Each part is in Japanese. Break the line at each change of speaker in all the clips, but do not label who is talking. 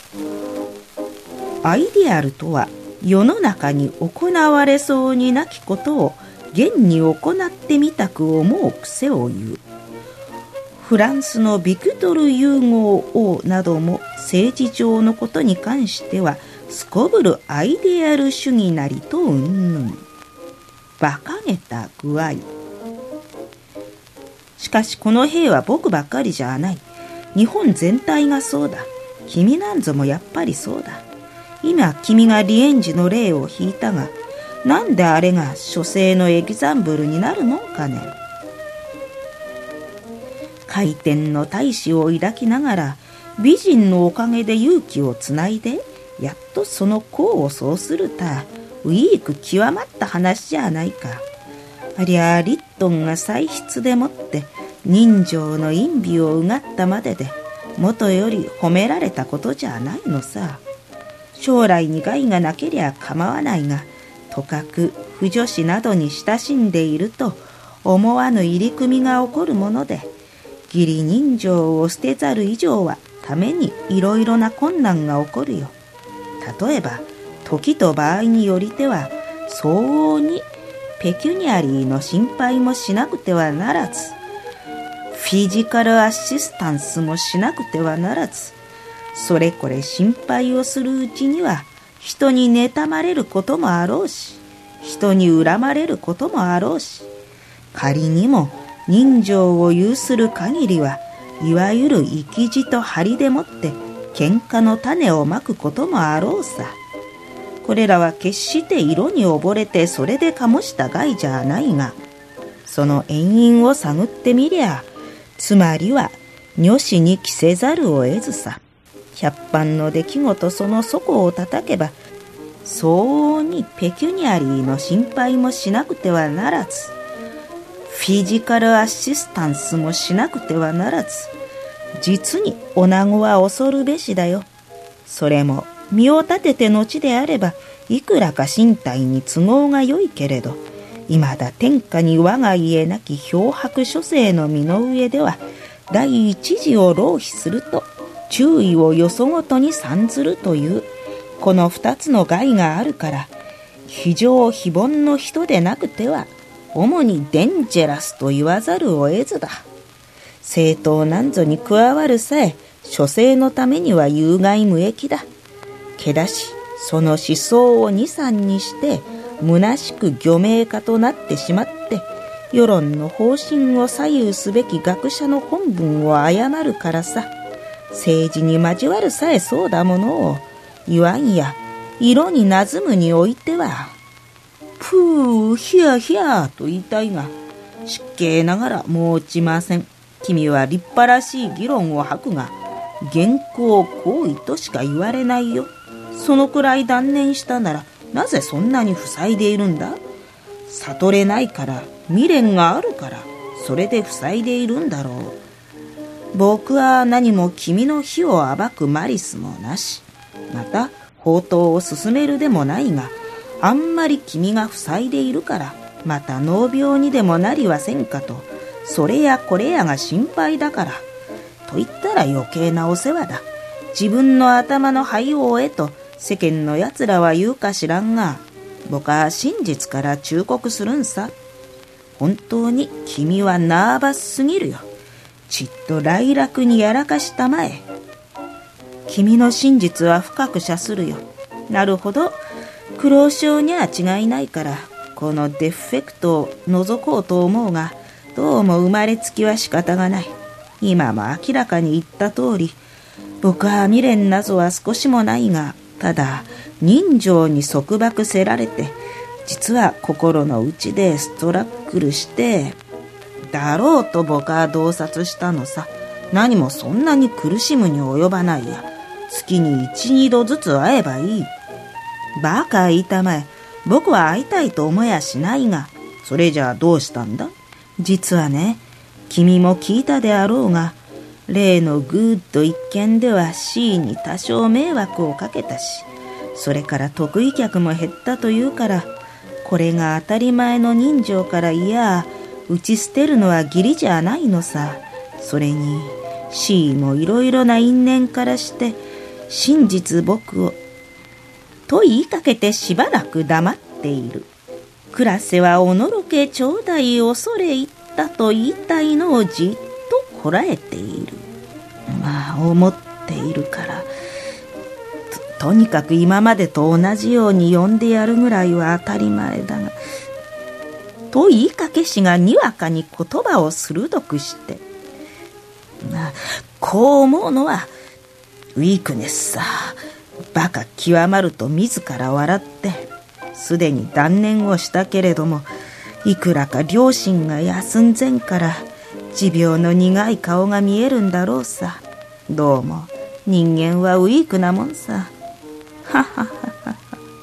アイデアルとは、世の中に行われそうになきことを現に行ってみたく思う癖を言う。フランスのビクトル・ユーゴー王なども政治上のことに関してはすこぶるアイデアル主義なりとうんぬん。馬鹿げた具合。しかしこの兵は僕ばっかりじゃない。日本全体がそうだ。君なんぞもやっぱりそうだ。今君がリエンジの例を引いたが、なんであれが書生のエグザンブルになるのかね。回転の大志を抱きながら、美人のおかげで勇気をつないで、やっとその功を奏するた、ウィーク極まった話じゃないか。ありゃリットンが歳出でもって人情の陰美をうがったまでで、元より褒められたことじゃないのさ。将来に害がなけりゃ構わないが、とかく婦女子などに親しんでいると思わぬ入り組みが起こるもので、義理人情を捨てざる以上はためにいろいろな困難が起こるよ。例えば時と場合によりては相応にペキュニアリーの心配もしなくてはならず、フィジカルアシスタンスもしなくてはならず、それこれ心配をするうちには人に妬まれることもあろうし、人に恨まれることもあろうし、仮にも人情を有する限りは、いわゆる生き字と張りでもって喧嘩の種をまくこともあろうさ。これらは決して色に溺れてそれで醸した害じゃないが、その遠因を探ってみりゃ、つまりは女子に着せざるを得ずさ。百般の出来事その底を叩けば、相応にペキュニアリーの心配もしなくてはならず、フィジカルアシスタンスもしなくてはならず、実に女子は恐るべしだよ。それも身を立てて後であれば、いくらか身体に都合が良いけれど、いまだ天下に我が家なき漂白書生の身の上では、第一次を浪費すると注意をよそごとに散ずるという、この二つの害があるから、非常非凡の人でなくては、主にデンジェラスと言わざるを得ずだ。政党なんぞに加わるさえ、書生のためには有害無益だ。けだし、その思想を二三にして、虚しく愚名化となってしまって、世論の方針を左右すべき学者の本文を誤るからさ。政治に交わるさえそうだものを、言わんや、色になずむにおいては、ぷーひやひやと言いたいが、失敬ながら申ちません。君は立派らしい議論を吐くが、原稿行為としか言われないよ。そのくらい断念したなら、なぜそんなに塞いでいるんだ？悟れないから、未練があるから、それで塞いでいるんだろう。僕は何も君の非を暴くマリスもなし、また法刀を進めるでもないが、あんまり君が塞いでいるから、また脳病にでもなりはせんかと、それやこれやが心配だから。と言ったら余計なお世話だ。自分の頭の灰を追えと世間のやつらは言うか知らんが、僕は真実から忠告するんさ。本当に君はナーバスすぎるよ。ちっと来楽にやらかしたまえ。君の真実は深く謝するよ。なるほど。苦労症には違いないから、このデフェクトを除こうと思うが、どうも生まれつきは仕方がない。今も明らかに言った通り、僕は未練なぞは少しもないが、ただ人情に束縛せられて、実は心の内でストラッグルして、だろうと僕は洞察したのさ。何もそんなに苦しむに及ばないや。月に1、2度ずつ会えばいい。バカ言いたまえ。僕は会いたいと思やしないが、それじゃあどうしたんだ？実はね、君も聞いたであろうが、例のグッド一件では C に多少迷惑をかけたし、それから得意客も減ったというから、これが当たり前の人情からいや打ち捨てるのは義理じゃないのさ。それに C もいろいろな因縁からして、 真実僕を。と言いかけてしばらく黙っている。倉瀬はおのろけちょうだい恐れ入ったと言いたいのをじっとこらえている。まあ思っているから、とにかく今までと同じように呼んでやるぐらいは当たり前だが、と言いかけしがにわかに言葉を鋭くして、こう思うのはウィークネスさ。バカ極まると自ら笑って、すでに断念をしたけれども、いくらか両親が休んぜんから持病の苦い顔が見えるんだろうさ。どうも人間はウィークなもんさ。はははは。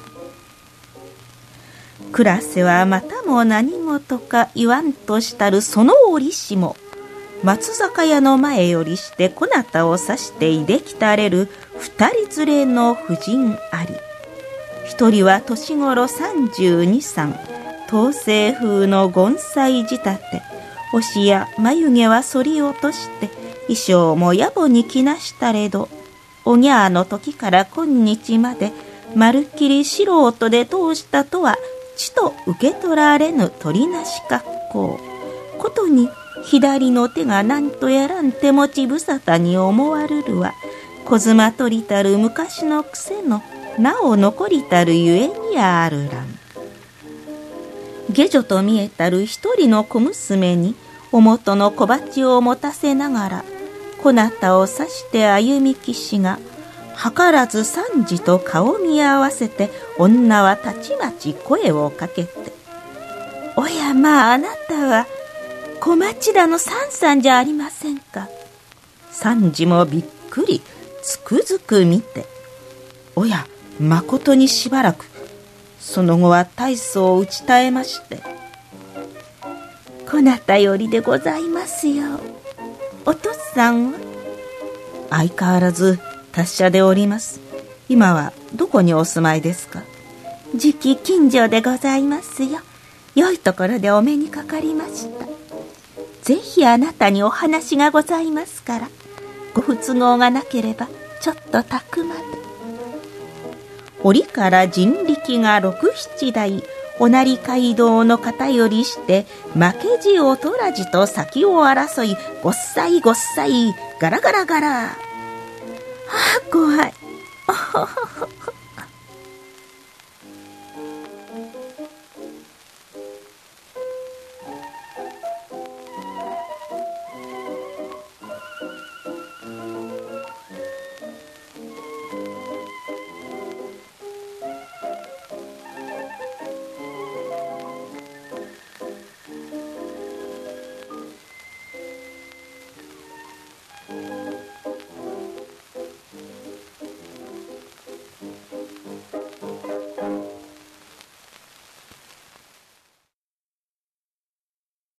倉瀬はまたも何事か言わんとしたるその折しも、松坂屋の前よりしてこなたを指していできたれる二人連れの婦人あり。一人は年頃32、3、東西風の権妻仕立て、押や眉毛は剃り落として、衣装も野暮に着なしたれど、おぎゃーの時から今日までまるっきり素人で通したとはちと受け取られぬ取りなし格好。ことに左の手がなんとやらん手持ち無沙汰に思わるるは、小妻取りたる昔の癖のなお残りたるゆえにやあるらん。下女と見えたる一人の小娘におもとの小鉢を持たせながら、こなたを指して歩みきしが、図らず三次と顔見合わせて、女はたちまち声をかけて、おやまあ、あなたは小町田の三さんじゃありませんか。三次もびっくりつくづく見て、おやまことにしばらく。その後は大層打ち絶えまして、こなたよりでございますよ。お父さんは。相変わらず達者でおります。今はどこにお住まいですか。次期近所でございますよ。良いところでお目にかかりました。ぜひあなたにお話がございますから、ご不都合がなければちょっとたくまで。折から人力が6、7台、おなり街道の方よりして負けじおとらじと先を争い、ごっさいごっさいガラガラガラ。怖い。